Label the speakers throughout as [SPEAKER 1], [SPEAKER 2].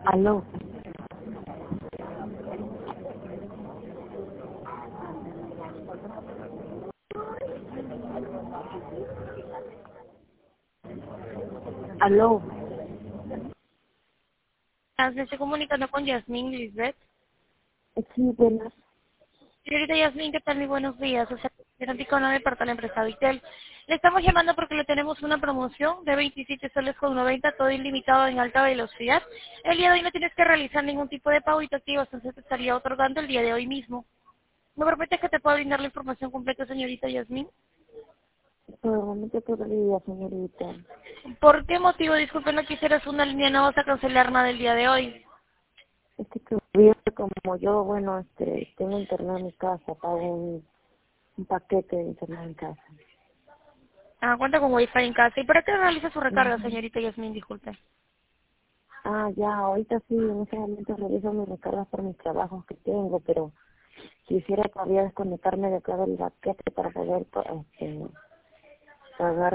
[SPEAKER 1] Aló, aló.
[SPEAKER 2] Me estoy comunicando con Yasmín Lisbeth.
[SPEAKER 1] Sí, buenas.
[SPEAKER 2] Señorita Yasmín, ¿qué tal? Muy buenos días. O sea, Ticono de parte de la empresa Vitel. Le estamos llamando porque le tenemos una promoción de 27 soles con 90, todo ilimitado en alta velocidad. El día de hoy no tienes que realizar ningún tipo de pago y te activas, entonces te estaría otorgando el día de hoy mismo. ¿Me permite que te pueda brindar la información completa, señorita Yasmín?
[SPEAKER 1] Solamente podría, señorita.
[SPEAKER 2] ¿Por qué motivo, disculpe, no quisieras una línea, no vas a cancelar nada el día de hoy?
[SPEAKER 1] Que hubiera como yo, bueno, tengo internet en mi casa, pago un paquete de internet en casa.
[SPEAKER 2] Cuenta con wifi en casa. ¿Y para qué realiza su recarga,
[SPEAKER 1] Ujú.
[SPEAKER 2] señorita Yasmín? Disculpe.
[SPEAKER 1] Ya, ahorita sí, en este momento reviso mis recargas por mis trabajos que tengo, pero quisiera todavía desconectarme de acá del paquete para poder pagar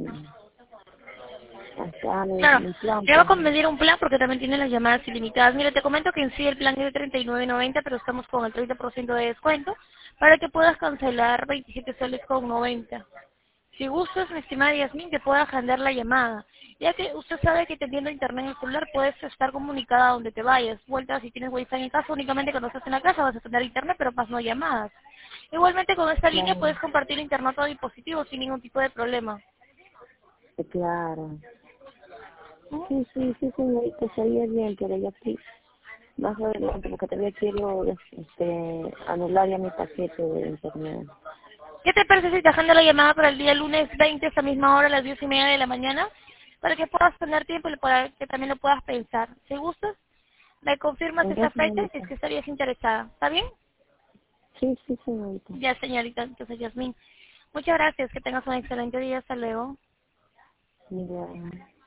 [SPEAKER 2] Claro,
[SPEAKER 1] mi plan,
[SPEAKER 2] le va a
[SPEAKER 1] pues.
[SPEAKER 2] convenir un plan porque también tiene las llamadas ilimitadas. Mire, te comento que en sí el plan es de 39.90, pero estamos con el 30% de descuento para que puedas cancelar 27 soles con 90. Si gustas, mi estimada Yasmín, te puedo agendar la llamada, ya que usted sabe que teniendo internet en el celular puedes estar comunicada donde te vayas. Vuelta, si tienes wifi en casa, únicamente cuando estás en la casa vas a tener internet, pero más no llamadas. Igualmente con esta línea
[SPEAKER 1] Claro,
[SPEAKER 2] puedes compartir internet a todo dispositivo sin ningún tipo de problema.
[SPEAKER 1] claro.
[SPEAKER 2] ¿Mm?
[SPEAKER 1] Sí, señorita, estaría bien, pero ya sí. Más adelante, porque todavía quiero anular ya mi paquete de internet.
[SPEAKER 2] ¿Qué te parece si te agendo la llamada para el día lunes 20 a esta misma hora, a las 10:30 de la mañana? Para que puedas tener tiempo y para que también lo puedas pensar. Si gustas, me confirmas
[SPEAKER 1] Ya,
[SPEAKER 2] esa fecha si es
[SPEAKER 1] señorita.
[SPEAKER 2] que estarías interesada. ¿Está bien?
[SPEAKER 1] Sí, señorita.
[SPEAKER 2] Ya, señorita, entonces Yasmín. Muchas gracias, que tengas un excelente día. Hasta luego.
[SPEAKER 1] Mira,